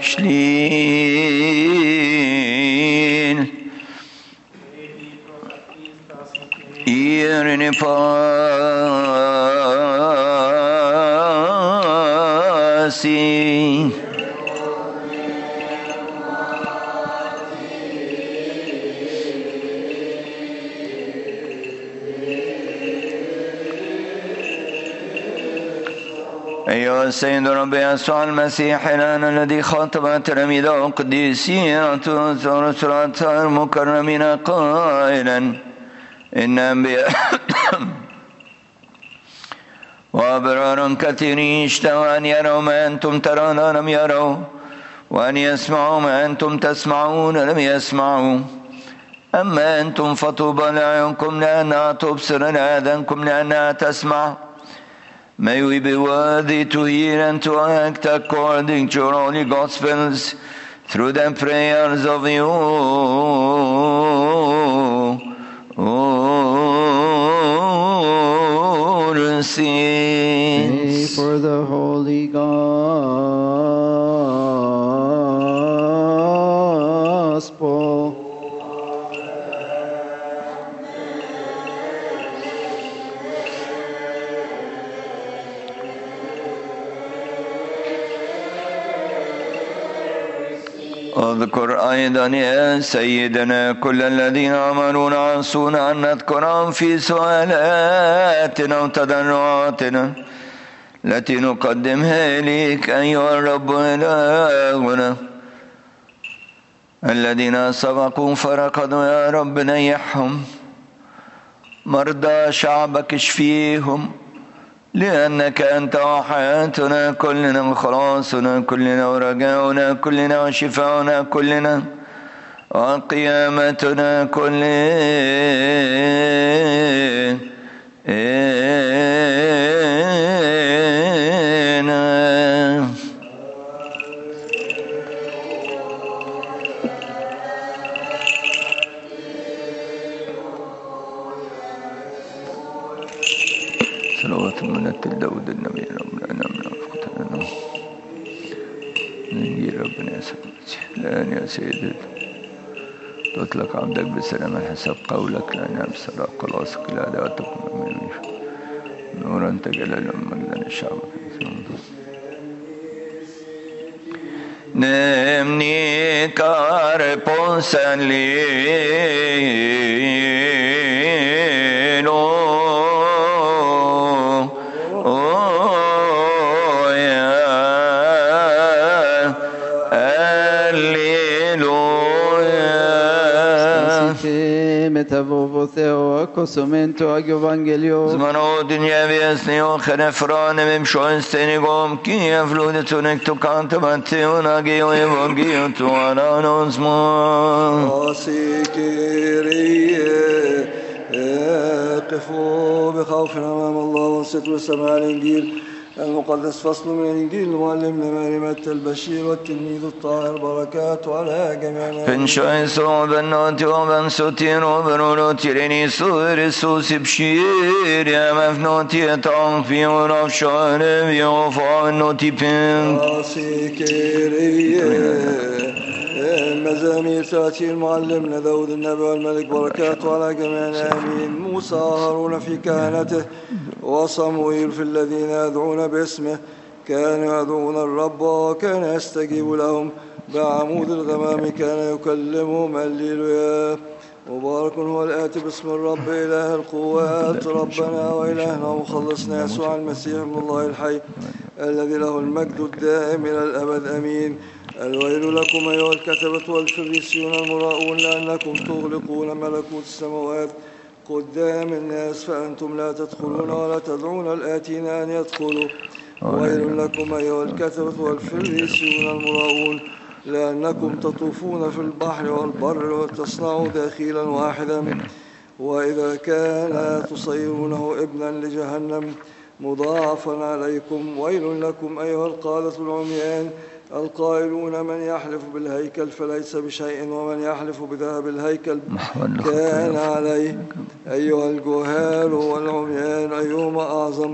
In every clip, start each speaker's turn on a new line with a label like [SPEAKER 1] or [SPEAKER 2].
[SPEAKER 1] Schliel Ierne pasi أيها السيد ربي يسوع المسيح الآن الذي خاطب تلاميذه القديسين ورسلات المكرمين قائلا إن أنبياء وأبرار كثيرين اشتهوا أن يروا ما أنتم ترون لم يروا وأن يسمعوا ما أنتم تسمعون لم يسمعوا أما أنتم فطوبى لأعينكم لأنها تبصر لآذانكم لأنها تسمع. May we be worthy to hear and to act according to your holy Gospels through the prayers of you, all saints.
[SPEAKER 2] Pray for the Holy Gospel.
[SPEAKER 1] اذكر أيضا يا سيدنا كل الذين أمرون عصونا أن نذكرهم في سؤالاتنا وتضرعاتنا التي نقدمها إليك أيها الرب إلهنا. الذين سبقوا فرقدوا يا رب نيحهم، مرضى شعبك اشفيهم، لأنك أنت وحياتنا كلنا وخلاصنا كلنا ورجاؤنا كلنا وشفاؤنا كلنا وقيامتنا كلنا. صلوات المنتل داود النبي ربنا من أفقتنا نجي ربنا يسوع الآن يا سيدي تطلق عبدك بسلام حسب قولك لأن بسرعة خلاصك لا دعوتكم من نورا تجلل مجدا الشعب نمني كاربونسان ليلو
[SPEAKER 2] Tavotheo accosumento ag evangelio
[SPEAKER 1] Zmano dunya viesnio khenefrane mem shoenstenigom ki avludetunek to kantamateo nagio evangio to anonsmo
[SPEAKER 3] Asikiriye قفوا بخوف أمام الله وانصتوا واستمعوا الإنجيل المقدس. فصل من الإنجيل المعلم لمريمة البشير والتلميذ الطاهر بركات على جميعنا.
[SPEAKER 1] فنشاي صوبنات وبنسوتين وبرولوتيريني سور سوس بشير يا مفنوتي تعفي ونفشان بيوفا النوتي بين
[SPEAKER 3] المزامير تأتي المعلم داود النبي والملك بركاته على جميعنا آمين. موسى هارون في كهنته وصموئيل في الذين يدعون باسمه كانوا يدعون الرب وكان يستجيب لهم بعمود الغمام كان يكلمهم هللويا. مبارك هو الآتي باسم الرب إله القوات ربنا وإلهنا ومخلصنا يسوع المسيح ابن الله الحي الذي له المجد الدائم إلى الأبد آمين. الويل لكم أيها الكتبة والفريسيون المراؤون لأنكم تغلقون ملكوت السماوات قدام الناس فأنتم لا تدخلون ولا تدعون الآتين أن يدخلوا. ويل لكم أيها الكتبة والفريسيون المراؤون لأنكم تطوفون في البحر والبر وتصنعوا داخلا واحدا وإذا كان تصيرونه ابنا لجهنم مضاعفا عليكم. ويل لكم أيها القادة العميان القائلون من يحلف بالهيكل فليس بشيء ومن يحلف بذهب الهيكل كان عليه. أيها الجهال والعميان أيهما أعظم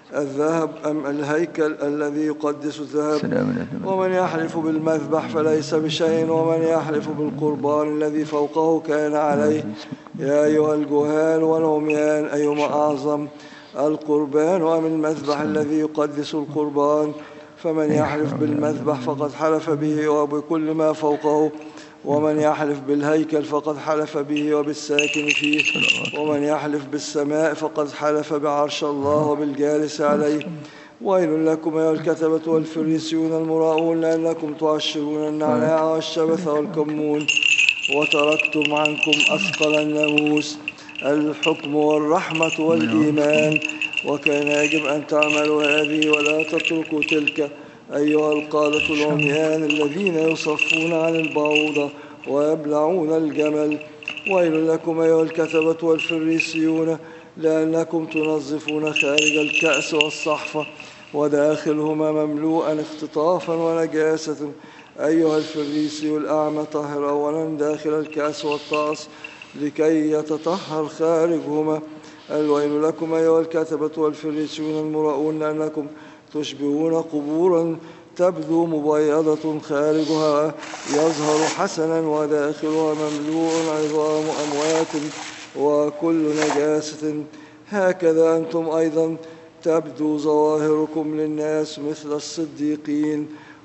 [SPEAKER 3] الذهب أم الهيكل الذي يقدس الذهب؟
[SPEAKER 1] سلام لك.
[SPEAKER 3] ومن يحلف بالمذبح فليس بشيء، ومن يحلف بالقربان الذي فوقه كان عليه. يا أيها الجهال والعميان، أيما أعظم القربان أم المذبح الذي يقدس القربان؟ فمن يحلف بالمذبح فقد حلف به وبكل ما فوقه، ومن يحلف بالهيكل فقد حلف به وبالساكن فيه، ومن يحلف بالسماء فقد حلف بعرش الله وبالجالس عليه. ويل لكم أيها الكتبة والفريسيون المراؤون، لأنكم تعشرون النعناع والشبث والكمون، وتركتم عنكم أثقل الناموس، الحكم والرحمة والإيمان، وكان يجب أن تعملوا هذه ولا تتركوا تلك. أيها القادة العميان الذين يصفون عن البعوضة ويبلعون الجمل، ويل لكم أيها الكتبة والفريسيون، لأنكم تنظفون خارج الكأس والصحفة وداخلهما مملوءا اختطافا ونجاسة. أيها الفريسي الأعمى، طهر أولا داخل الكأس والطاس لكي يتطهر خارجهما. الويل لكم أيها الكتبة والفريسيون المراؤون، لأنكم تشبهون قبورا تبدو مبيضة، خارجها يظهر حسنا وداخلها مملوء عظام أموات وكل نجاسة. هكذا أنتم أيضا تبدو ظواهركم للناس مثل الصديقين،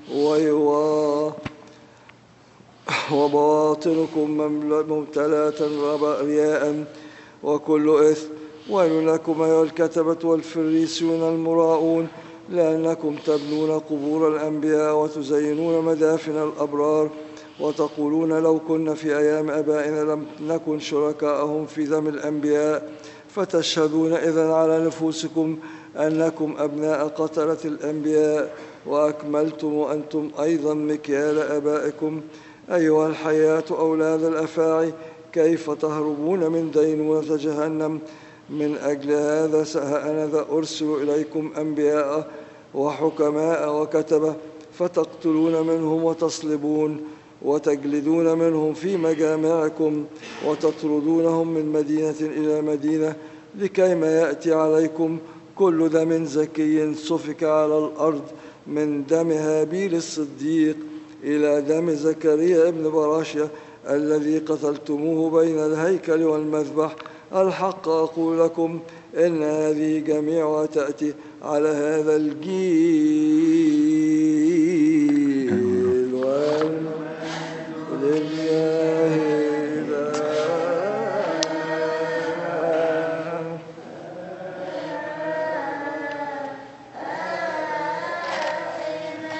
[SPEAKER 3] وبواطنكم ممتلئة رياء وكل إثم. ويل لكم أيها الكتبة والفريسيون المراؤون، لأنكم تبنون قبور الأنبياء وتزينون مدافن الأبرار، وتقولون لو كنا في أيام آبائنا لم نكن شركاءهم في دم الأنبياء، فتشهدون إذن على نفوسكم أنكم أبناء قتلة الأنبياء، وأكملتم أنتم أيضا مكيال آبائكم. أيها الحياة أولاد الأفاعي، كيف تهربون من دينونة جهنم؟ من أجل هذا أنا أرسل إليكم أنبياء وحكماء وكتبة، فتقتلون منهم وتصلبون وتجلدون منهم في مجامعكم، وتطردونهم من مدينة إلى مدينة، لكي ما يأتي عليكم كل دم زكي سفك على الأرض، من دم هابيل الصديق إلى دم زكريا ابن براشيا الذي قتلتموه بين الهيكل والمذبح. الحق أقول لكم إن هذه جميعها تأتي على هذا الجيل.